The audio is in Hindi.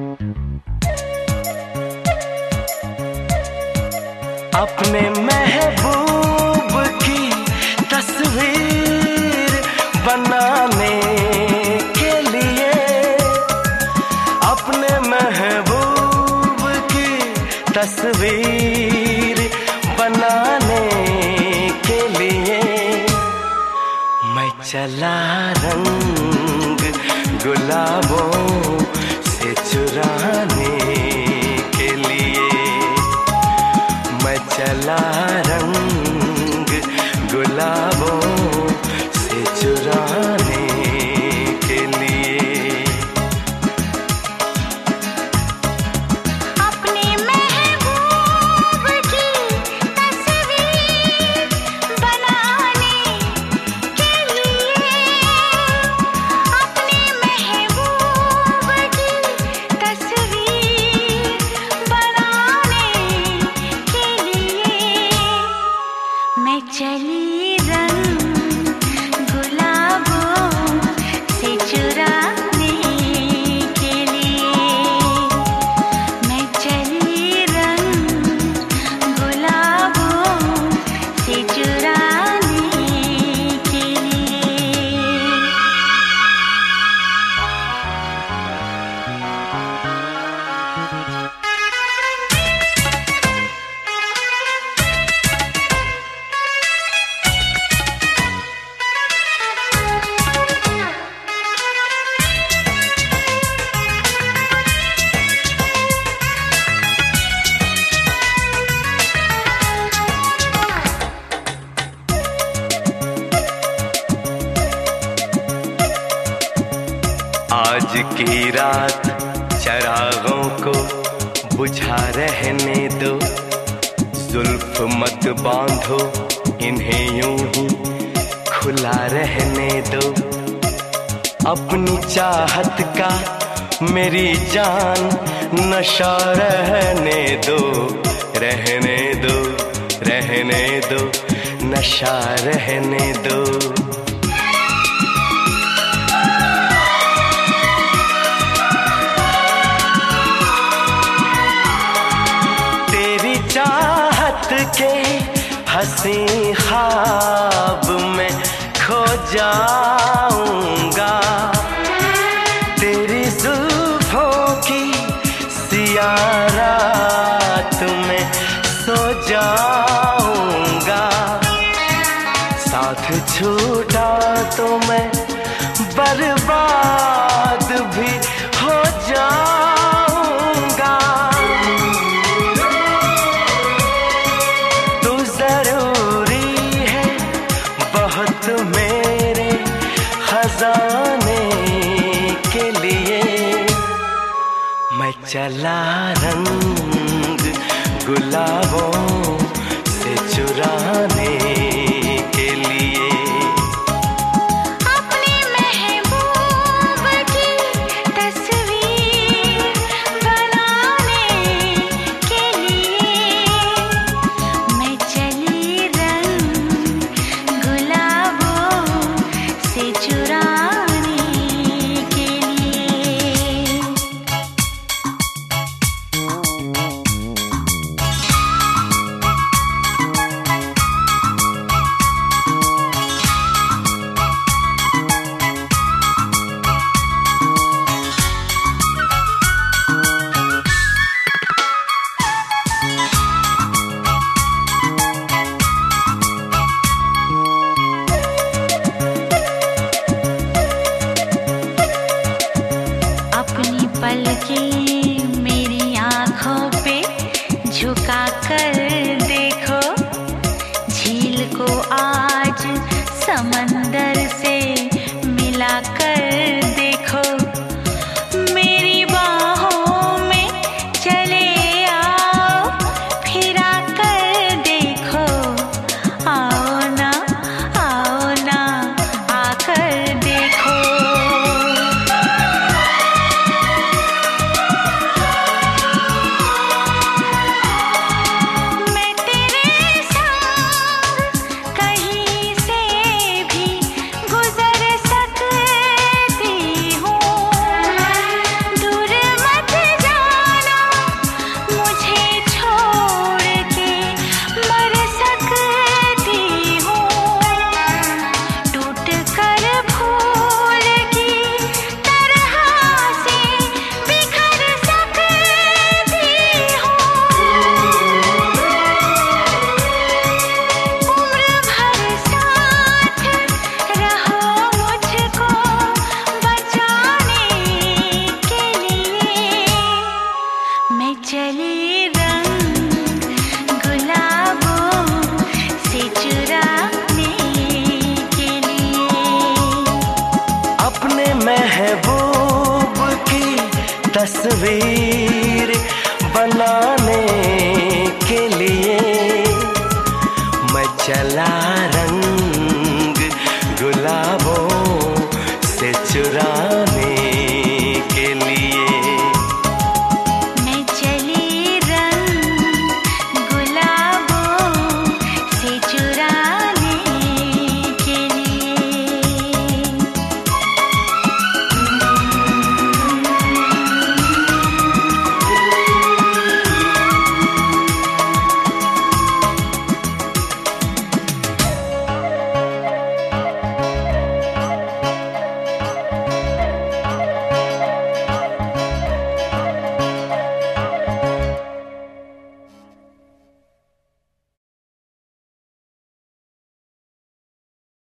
अपने महबूब की तस्वीर बनाने के लिए, अपने महबूब की तस्वीर बनाने के लिए मैं चला रंग गुलाबों से चुराने के लिए, मैं चला रंग गुलाबों से चुराने के लिए। अपने महबूब की तस्वीर बनाने के लिए, अपने महबूब की तस्वीर बनाने के लिए मैं चली रंग गुलाबों से चुराने के लिए, मैं चली रंग गुलाबों से चुराने के लिए। आज की रात चरागों को बुझा रहने दो, जुल्फ मत बांधो इन्हें यूं ही खुला रहने दो। अपनी चाहत का मेरी जान नशा रहने दो, रहने दो, रहने दो, नशा रहने दो। चाहत के हंसी ख्वाब में खो जाऊंगा, तेरी जुल्फों की सियाह रात में सो जाऊंगा। साथ छूटा तो मैं बर्बाद भी हो जाऊंगा। मेरे खजाने के लिए मैं चला रंग गुलाबों से चुराने के लिए। अपने महबूब की तस्वीर बनाने के लिए मैं चली रंग गुलाबों से चुराने के लिए। तस्वीर बनाने के लिए मैं चला रंग गुलाबों से चुरा